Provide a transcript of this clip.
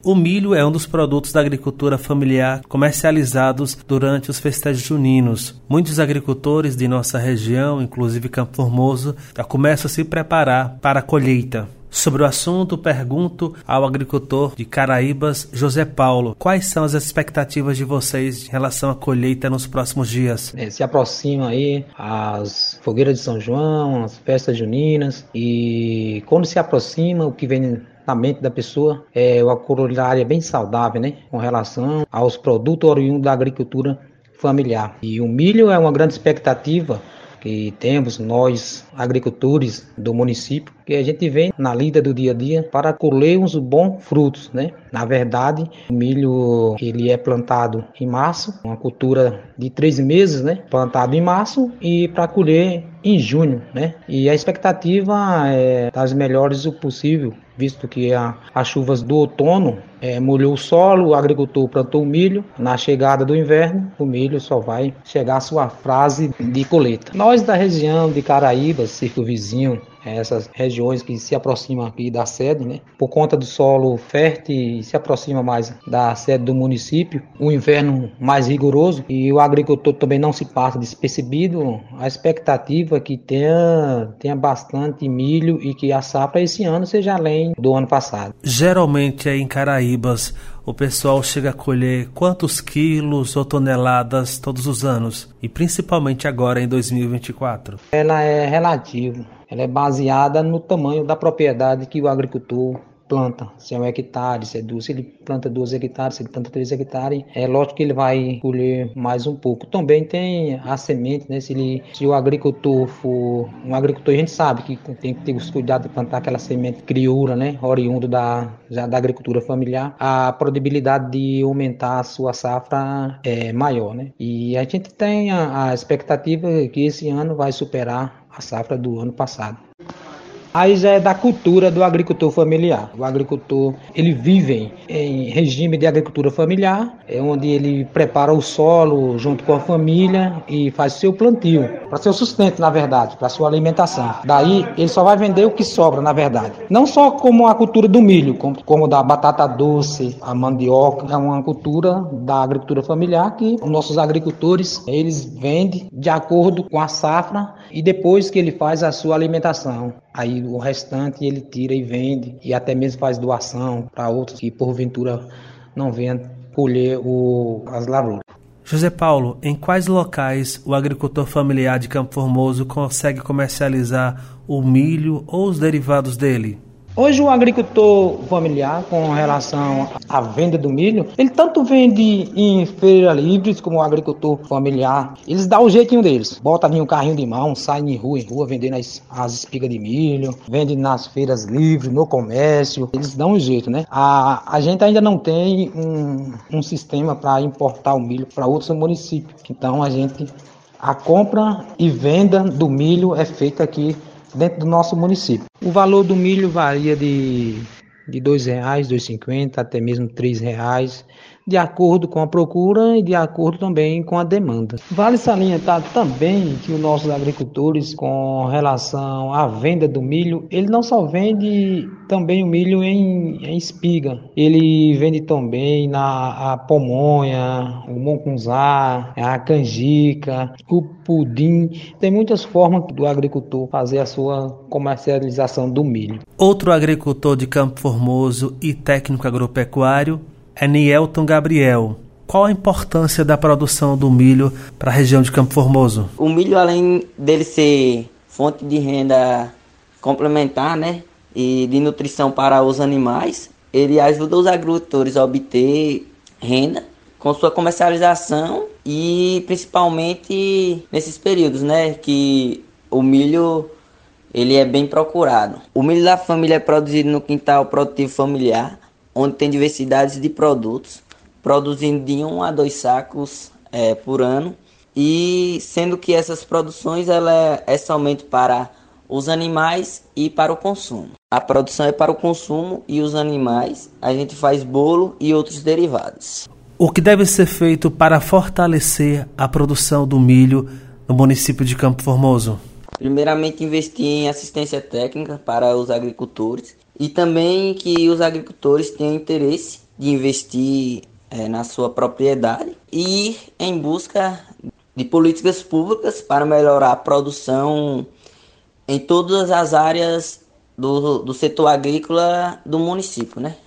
O milho é um dos produtos da agricultura familiar comercializados durante os festejos juninos. Muitos agricultores de nossa região, inclusive Campo Formoso, já começam a se preparar para a colheita. Sobre o assunto, pergunto ao agricultor de Caraíbas, José Paulo, quais são as expectativas de vocês em relação à colheita nos próximos dias? Se aproximam aí as fogueiras de São João, as festas juninas, e quando se aproxima, o que vem na mente da pessoa é uma culinária bem saudável, né? Com relação aos produtos oriundos da agricultura familiar. E o milho é uma grande expectativa que temos nós, agricultores do município, que a gente vem na lida do dia a dia para colher uns bons frutos, né? Na verdade, o milho ele é plantado em março, uma cultura de 3 meses, né? Plantado em março e para colher em junho, né? E a expectativa é das melhores o possível, visto que as chuvas do outono molhou o solo, o agricultor plantou o milho. Na chegada do inverno, o milho só vai chegar à sua fase de colheita. Nós da região de Caraíbas, circunvizinho, essas regiões que se aproximam aqui da sede, né? Por conta do solo fértil e se aproxima mais da sede do município, o inverno mais rigoroso e o agricultor também não se passa despercebido. A expectativa é que tenha bastante milho e que a safra esse ano seja além do ano passado. Geralmente aí em Caraíbas o pessoal chega a colher quantos quilos ou toneladas todos os anos? E principalmente agora em 2024? Ela é relativa. Ela é baseada no tamanho da propriedade que o agricultor planta. Se é 1 hectare, se é 2, se ele planta 2 hectares, se ele planta 3 hectares, é lógico que ele vai colher mais um pouco. Também tem a semente, né? Se o agricultor for um agricultor, a gente sabe que tem que ter os cuidados de plantar aquela semente crioura, né? Oriundo da agricultura familiar, a probabilidade de aumentar a sua safra é maior, né? E a gente tem a expectativa que esse ano vai superar a safra do ano passado. Aí já é da cultura do agricultor familiar. O agricultor, ele vive em regime de agricultura familiar, onde ele prepara o solo junto com a família e faz seu plantio, para seu sustento, na verdade, para sua alimentação. Daí, ele só vai vender o que sobra, na verdade. Não só como a cultura do milho, como da batata doce, a mandioca, é uma cultura da agricultura familiar que os nossos agricultores, eles vendem de acordo com a safra e depois que ele faz a sua alimentação. Aí o restante ele tira e vende e até mesmo faz doação para outros que porventura não venham colher as lavouras. José Paulo, em quais locais o agricultor familiar de Campo Formoso consegue comercializar o milho ou os derivados dele? Hoje o agricultor familiar, com relação à venda do milho, ele tanto vende em feiras livres como o agricultor familiar. Eles dão o jeitinho deles. Bota ali um carrinho de mão, sai em rua vendendo as espigas de milho, vende nas feiras livres, no comércio. Eles dão um jeito, né? A gente ainda não tem um sistema para importar o milho para outros municípios. Então a compra e venda do milho é feita aqui dentro do nosso município. O valor do milho varia de R$2, R$2,50 até mesmo R$3, de acordo com a procura e de acordo também com a demanda. Vale salientar também que os nossos agricultores, com relação à venda do milho, ele não só vende também o milho em espiga, ele vende também a pamonha, o mungunzá, a canjica, o pudim. Tem muitas formas do agricultor fazer a sua comercialização do milho. Outro agricultor de Campo Formoso e técnico agropecuário é Nielton Gabriel. Qual a importância da produção do milho para a região de Campo Formoso? O milho, além dele ser fonte de renda complementar, né, e de nutrição para os animais, ele ajuda os agricultores a obter renda com sua comercialização e principalmente nesses períodos, né, que o milho ele é bem procurado. O milho da família é produzido no quintal produtivo familiar, onde tem diversidades de produtos, produzindo de 1 a 2 sacos por ano, e sendo que essas produções ela é somente para os animais e para o consumo. A produção é para o consumo e os animais a gente faz bolo e outros derivados. O que deve ser feito para fortalecer a produção do milho no município de Campo Formoso? Primeiramente, investir em assistência técnica para os agricultores e também que os agricultores tenham interesse de investir na sua propriedade e ir em busca de políticas públicas para melhorar a produção em todas as áreas do setor agrícola do município, né?